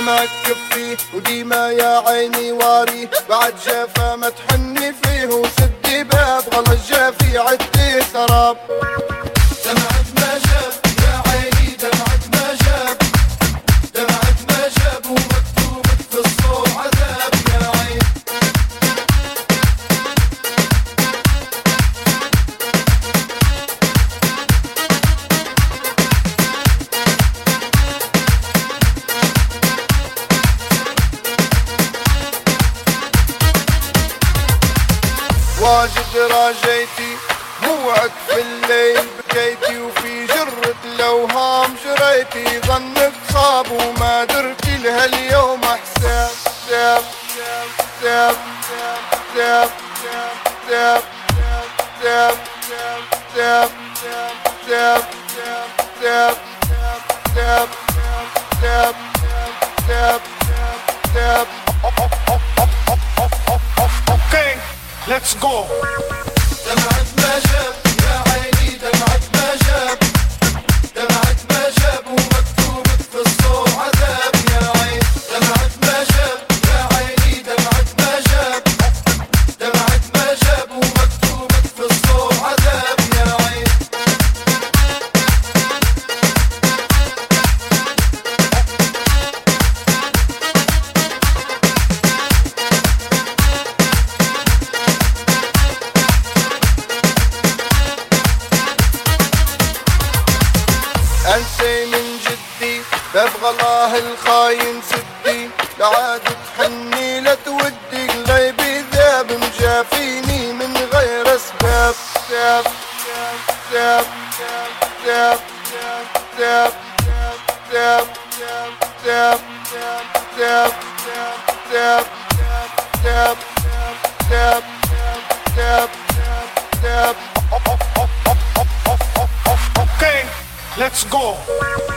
دمعك كفي وديما يا عيني واري، بعد جافا ما تحني فيه وسدي باب غلا الجافي عدي سراب. دمعك ما جاب يا عيني دمعك ما جاب، دمعك ما جاب ومكتوبك في الصور عذاب يا عين. واجد راجيتي موعك في الليل بكيتي، وفي جرة الأوهام جريتي ظنك صاب وما درتي لها اليوم حساب. ساب ساب ساب ساب ساب ساب ساب ساب ساب ساب ساب ساب. Okay, let's go. دمعك ما جاب يا عيني دمعك ما جاب، دمعك ما جاب ومكتوبك في الصور عذاب يا عين. دمعك ما جاب يا عيني دمعك ما جاب، دمعك ما جاب ومكتوبك في الصور عذاب يا عين. انسي من جدي باب غلاه الخاين سدي، لعاد تحني لا تودي قلبي ذاب مجافيني من غير اسباب. ساب ساب ساب ساب ساب ساب ساب ساب ساب ساب ساب ساب. Okay, let's go.